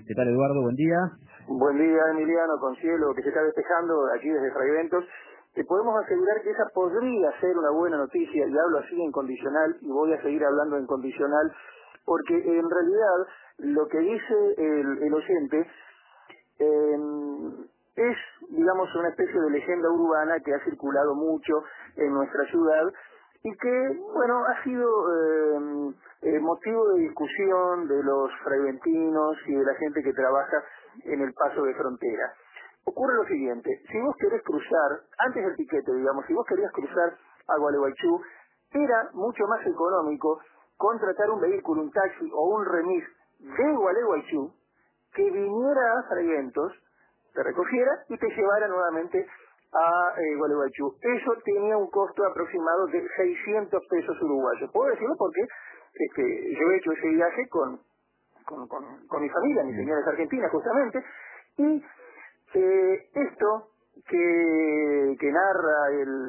¿Qué tal, Eduardo? Buen día. Buen día, Emiliano, con cielo que se está despejando aquí desde Fraiventos. Te podemos asegurar que esa podría ser una buena noticia, y hablo así en condicional, y voy a seguir hablando en condicional, porque en realidad lo que dice el oyente es, digamos, una especie de leyenda urbana que ha circulado mucho en nuestra ciudad y que, bueno, ha sido motivo de discusión de los fraiventinos y de la gente que trabaja en el paso de frontera. Ocurre lo siguiente: si vos querés cruzar, antes del piquete, digamos, si vos querías cruzar a Gualeguaychú, era mucho más económico contratar un vehículo, un taxi o un remis de Gualeguaychú que viniera a Fraiventos, te recogiera y te llevara nuevamente a Gualeguaychú. Eso tenía un costo aproximado de 600 pesos uruguayos. Puedo decirlo porque yo he hecho ese viaje con mi familia, mi señora es argentina justamente, y esto que narra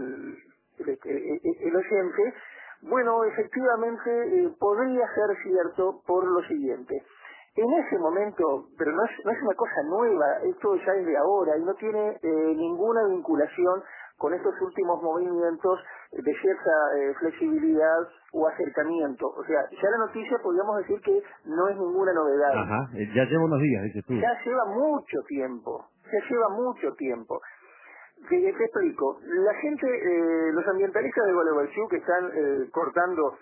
el oyente, bueno, efectivamente podría ser cierto por lo siguiente. En ese momento, pero no es una cosa nueva, esto ya es de ahora y no tiene ninguna vinculación con estos últimos movimientos de cierta flexibilidad o acercamiento. O sea, ya la noticia podríamos decir que no es ninguna novedad. Ajá, ya lleva unos días, dices tú. Ya lleva mucho tiempo. Te explico. La gente, los ambientalistas de Gualeguaychú que están cortando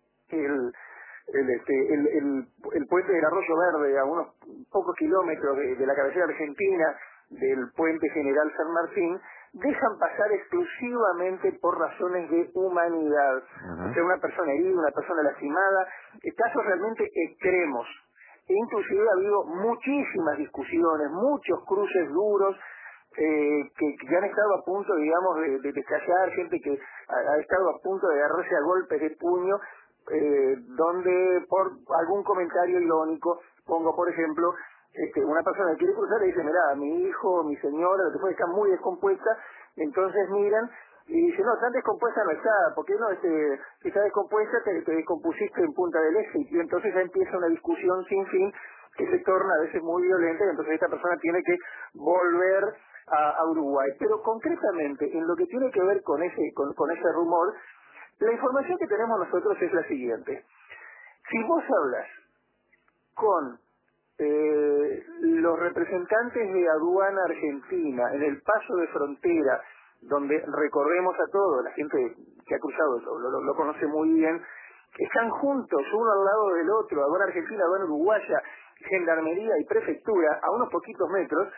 el puente del Arroyo Verde a unos pocos kilómetros de la cabecera argentina del puente General San Martín, dejan pasar exclusivamente por razones de humanidad. O sea, una persona herida, una persona lastimada, casos realmente extremos. E inclusive ha habido muchísimas discusiones, muchos cruces duros, que han estado a punto, digamos, de estallar, gente que ha estado a punto de agarrarse a golpes de puño, donde por algún comentario irónico, pongo por ejemplo, una persona que quiere cruzar y dice: mirá, mi hijo, mi señora, lo que fue, está muy descompuesta, entonces miran y dicen: no, tan descompuesta no está, ¿por qué no? Si está descompuesta, te descompusiste en Punta del Este, y entonces ya empieza una discusión sin fin que se torna a veces muy violenta, y entonces esta persona tiene que volver a Uruguay. Pero concretamente, en lo que tiene que ver con ese rumor, la información que tenemos nosotros es la siguiente. Si vos hablas con los representantes de aduana argentina en el paso de frontera, donde recorremos a todos, la gente que ha cruzado lo conoce muy bien, están juntos, uno al lado del otro, aduana argentina, aduana uruguaya, gendarmería y prefectura, a unos poquitos metros.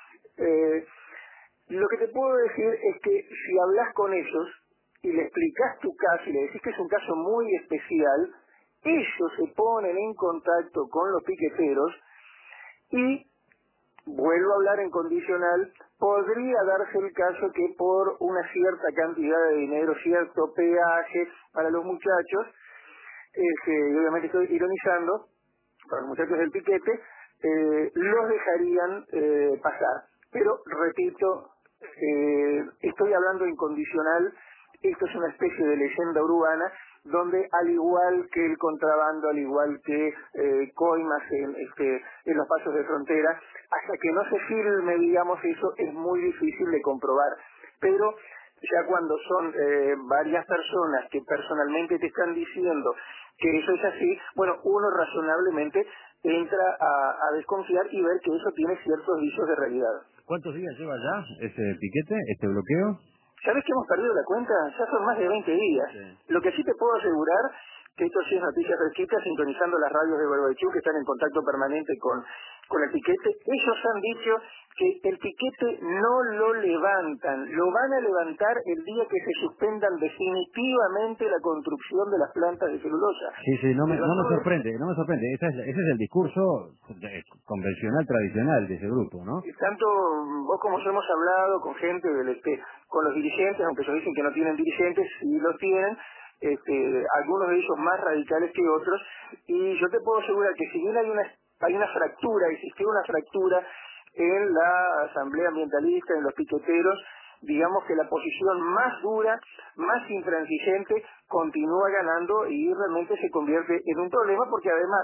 Lo que te puedo decir es que si hablas con ellos y le explicas tu caso y le decís que es un caso muy especial, ellos se ponen en contacto con los piqueteros y, vuelvo a hablar en condicional, podría darse el caso que por una cierta cantidad de dinero, cierto peaje para los muchachos, y obviamente estoy ironizando, para los muchachos del piquete, los dejarían pasar. Pero, repito, estoy hablando incondicional, esto es una especie de leyenda urbana, donde al igual que el contrabando, al igual que coimas en los pasos de frontera, hasta que no se filme, digamos, eso es muy difícil de comprobar. Pero ya cuando son varias personas que personalmente te están diciendo que eso es así, bueno, uno razonablemente entra a desconfiar y ver que eso tiene ciertos visos de realidad. ¿Cuántos días lleva ya ese piquete, este bloqueo? ¿Sabés que hemos perdido la cuenta? Ya son más de 20 días. Sí. Lo que sí te puedo asegurar, que esto sí es noticia fresquita, sintonizando las radios de Gualeguaychú, que están en contacto permanente con el piquete, ellos han dicho que el piquete no lo levantan, lo van a levantar el día que se suspendan definitivamente la construcción de las plantas de celulosa. Sí, no me sorprende. Ese es el discurso convencional, tradicional de ese grupo, ¿no? Tanto vos como yo hemos hablado con gente con los dirigentes, aunque ellos dicen que no tienen dirigentes, sí los tienen, algunos de ellos más radicales que otros, y yo te puedo asegurar que si bien hay una fractura, existió una fractura en la asamblea ambientalista, en los piqueteros, digamos que la posición más dura, más intransigente, continúa ganando y realmente se convierte en un problema, porque además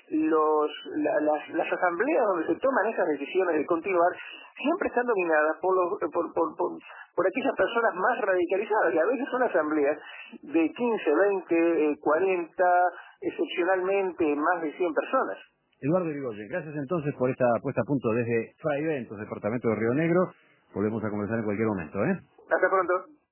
las asambleas donde se toman esas decisiones de continuar siempre están dominadas por aquellas personas más radicalizadas, y a veces son asambleas de 15, 20, 40, excepcionalmente más de 100 personas. Eduardo Irigoyen, gracias entonces por esta puesta a punto desde Fraiventos, departamento de Río Negro. Volvemos a conversar en cualquier momento, ¿eh? Hasta pronto.